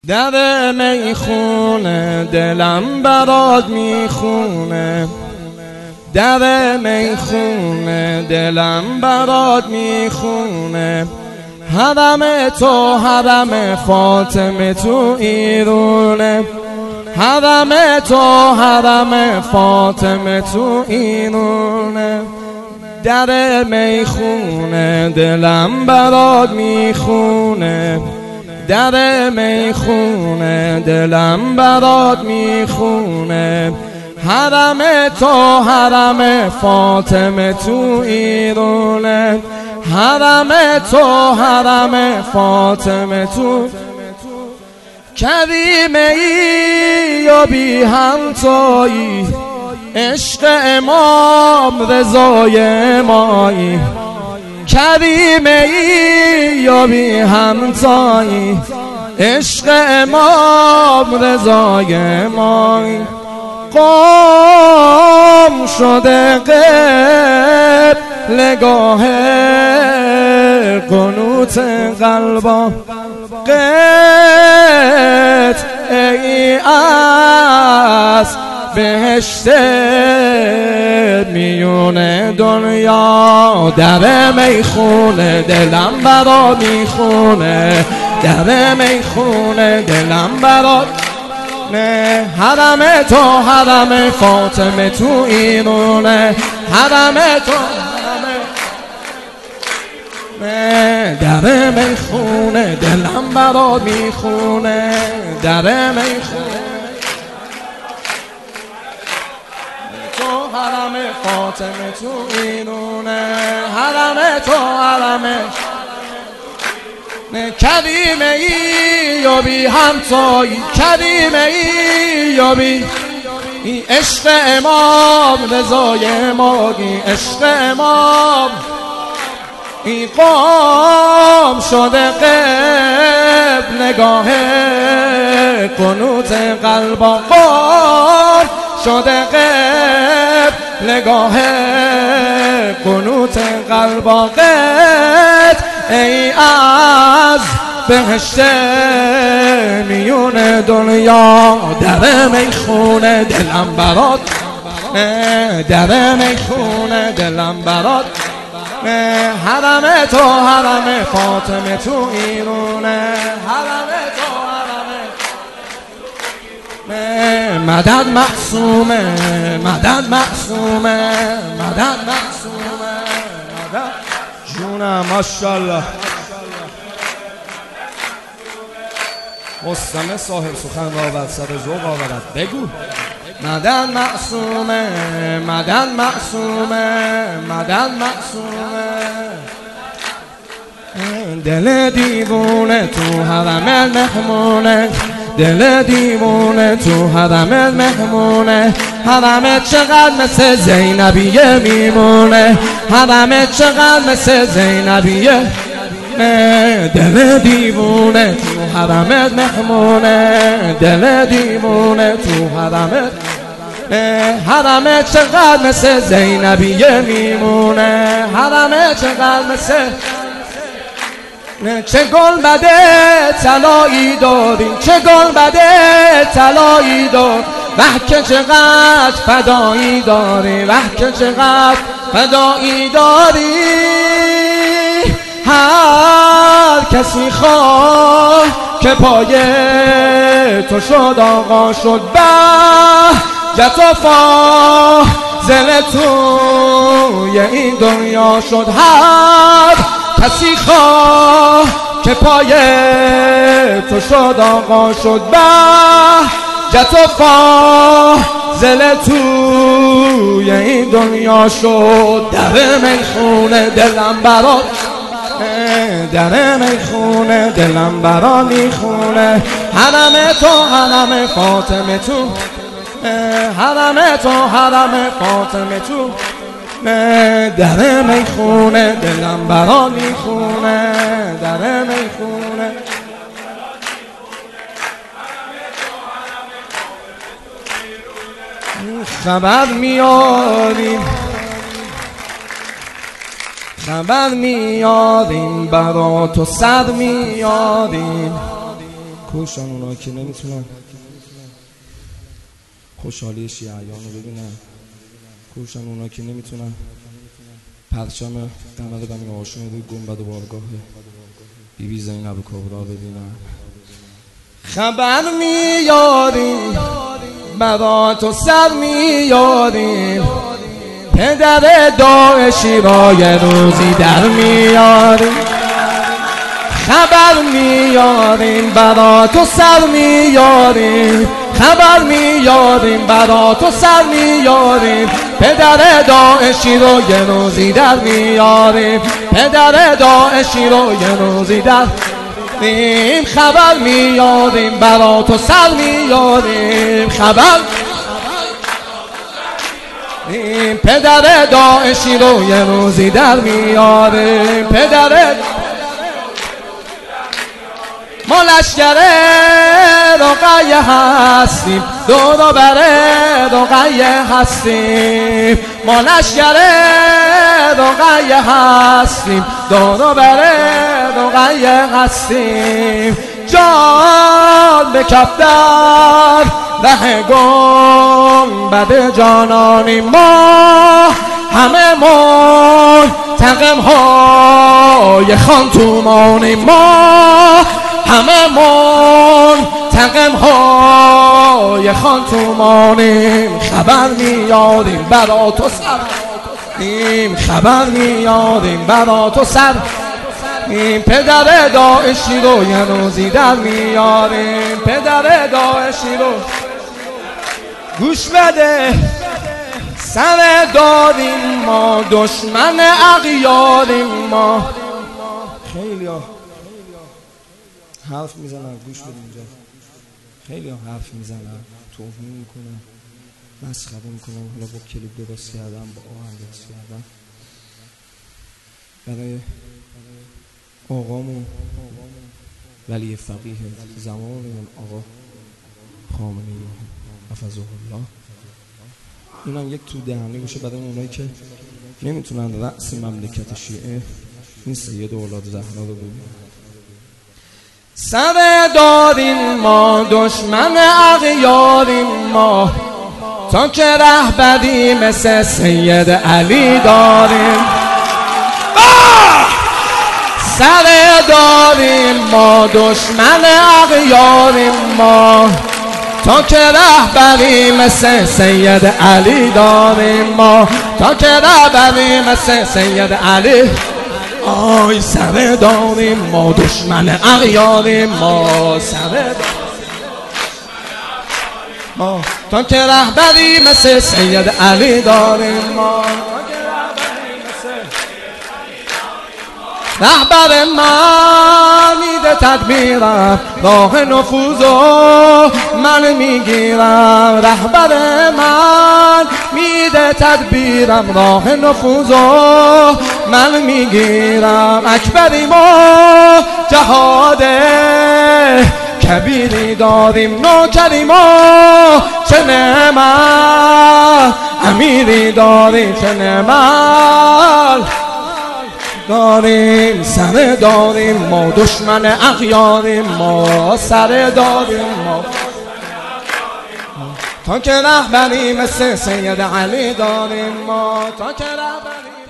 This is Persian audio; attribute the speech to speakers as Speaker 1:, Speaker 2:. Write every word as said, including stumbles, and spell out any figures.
Speaker 1: در میخونه دلم برات میخونه، در میخونه دلم برات میخونه. حرم تو حرم فاطمه تو ایرونه، حرم تو حرم فاطمه تو ایرونه. در میخونه دلم برات میخونه، در میخونه دلم برات میخونه. حرم تو حرم فاطمه تو ایرونه، حرم تو حرم فاطمه تو. کریمه ای و بی همتایی، عشق امام رضای مایی. کریمه ای و بی همتایی، عشق امام رضای مایی. قم شده قبلگاه قنوت قلبا، قطعی از بهشت میون دنیا. در میخونه دلم برات میخونه، در میخونه دلم برات نه. حرم تو حرم فاطمه تو ایرونه، حرم تو حرم نه. در میخونه دلم برات میخونه، در میخونه تو حرم فاطمه تو ایرونه، حرم تو حرم نه. کریمه ای و بی همتایی، کریمه ای و بی عشق امام رضای مایی، عشق امام. ای قام شده قبل نگاه قنوت قلبا، قام شده قبل نگاه قنوت قلبا. قد ای از بهشت میون دنیا. در میخونه دلم برات، در میخونه دلم برات. حرم تو حرم فاطمه تو ایرونه، حرم تو حرم. مدد معصومه، مدد معصومه، مدد معصومه، مدد جونم. ماشاءالله. مستمع صاحب سخن را بر سر ذوق آورد. بگو. مدد معصومه، مدد معصومه، مدد معصومه. دل دیوونه تو حرم مهمونه، دل دیوونه تو حرم مهمونه. حرم چقدر مثل زینبیه میمونه، حرم چقدر مثل زینبیه. دل دیوونه تو حرم مهمونه، دل دیوونه تو حرم. حرم چقدر مثل زینبیه میمونه، حرم چقدر مثل. چه گل بده طلایی داری، چه گل بده طلایی داری. وح که چقدر فدایی داری، وح که چقدر فدایی داری. هر کسی خواه که پای تو شد آقا شد. بهجت و فاضل توی این دنیا شد. هر کسی خواه که پای تو شد آقا شد. بهجت و فاضل توی این دنیا شد. در میخونه دلم برات، در میخونه دلم برات میخونه. حرم تو حرم فاطمه تو، حرم تو حرم فاطمه تو. در میخونه دلم برات میخونه، در میخونه. خبر میاریم، خبر میاریم برا تو سر میاریم. کوشن اونا که نمیتونن خوشحالی شیعیان رو ببینن، کوشن اونا که نمیتونن پرچم قمر بنی هاشم روی گنبد و بارگاه بی بی زینب کبرا ببینن. خبر میاریم برات و سر میاریم، پدر داعشی را یه روزی در میاریم. خبر میاریم برات و سر میاریم، خبر میاریم برات و سر میاریم، پدر داعشی رو یه روزی در میاریم، پدر داعشی رو یه روزی در میاریم. خبر میاریم برات و سر میاریم، خبر این پدر داعشی رو یه روزی در میاریم، پدر ما لشکر رقیه هستیم، دور و بر رقیه هستیم. ما لشکر رقیه هستیم، دور و بر رقیه هستیم. جان به کف در ره گنبد جانانی ما، همه منتقم های خان تومانی ما، همه منتقم های خان تومانیم. خبر میاریم برات و سر این، خبر میاریم برات و سر این، پدر داعشی رو یه روزی در میاریم، پدر داعشی رو گوش بده. سر داریم ما دشمن اغیاریم ما. خیلی ها حرف میزنن، گوش بده اینجا، خیلی ها حرف میزنن، توهین میکنن، مسخره میکنن. حالا با کلیپ درست کردم، با آهنگ درست کردم برای آقامون ولی فقیه زمانمون آقا خامنه‌ای حفظه الله. اینم یک تو دهنی باشه برای اونایی که نمیتونن رأس مملکت شیعه این سید اولاد زهرا رو ببینن. سر داریم ما دشمن اغیاریم ما، تا که رهبری مثل سید علی داریم. سر داریم ما دشمن اغیاریم ما، تا که رهبری مثل سید علی داریم ما، تا که رهبری مثل سید علی. آی سر داریم ما دشمن اغیاریم ما، سر داریم ما، تا که رهبری مثل سید علی داریم ما. رهبر من میده تدبیرم، راه نفوذو من میگیرم. رهبر من میده تدبیرم، راه نفوذو من میگیرم. اکبری ما جهاد کبیری داریم، نوکری ما چه نعمت، امیری داریم چه نعمت داریم. سر داریم ما دشمن اغیاریم ما، سر داریم ما، تا که رهبری مثل سید علی داریم ما، تا که رهبری